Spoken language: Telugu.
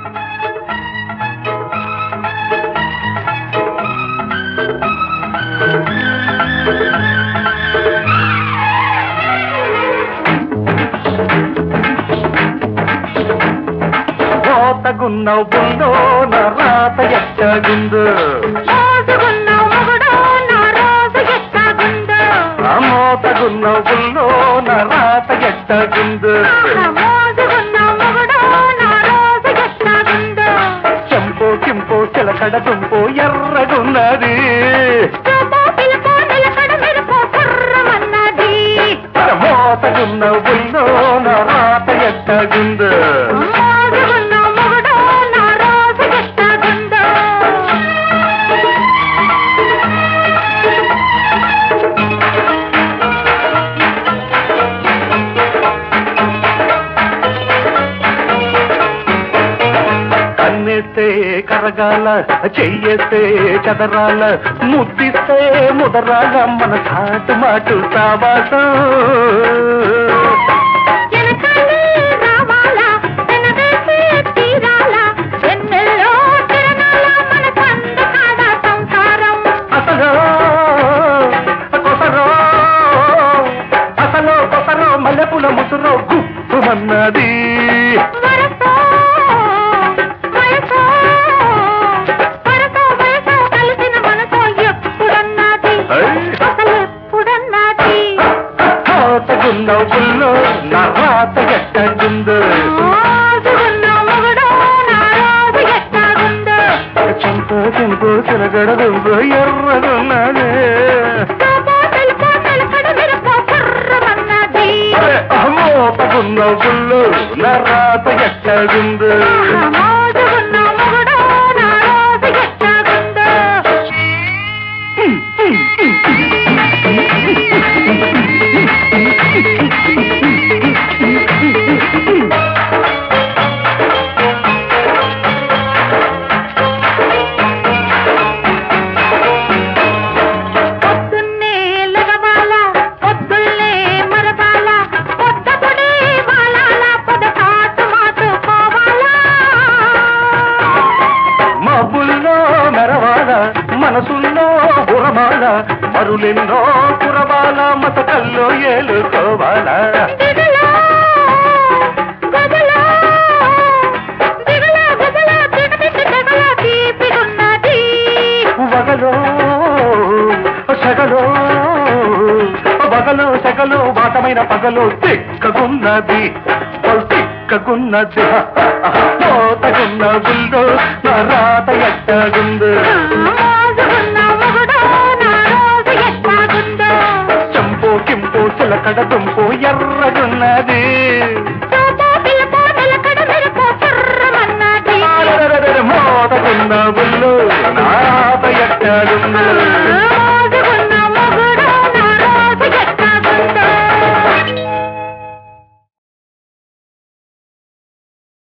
మోతగున్నావు బుల్లో నా రాత ఎట్టగుందు మోతగున్నావు బుల్లో నా రాత ఎట్టగుందు చెంపో కింపో చిలకడ దుంపో ఎర్రగున్నది మోతగున్నావు బుల్లో నా రాత ఎట్టగుందు కన్నేస్తే కరగాల చెయ్యేస్తే చదరాల ముద్దిస్తే ముదరాల మన చాటు మాటు సావాసం అసలు కొసరో అసలు కొసరో మల్లెపూల ముసురో గుప్పుమన్నది గుల్లో నా రాత ఎట్టగుందు చెంపో చెంపో చిలగడ దుంపో ఎర్రగున్నదే మోతగున్నావు గుల్లో నా రాత ఎట్టగుందు మనసుల్లో గురమాల మరులెన్నో కురబాల మతకల్లో ఏలుకోవాల వగలో సగలో వగలో సగలో వాటమైన పగలో తిక్కగున్నది తిక్కగున్నది పోతగున్న గుండు నా రాత ఎట్టగుందు చంపో కింపో చిలకడ దుంపో ఎర్రగున్నది మోతగున్న గుండు నా రాత ఎట్టగుందు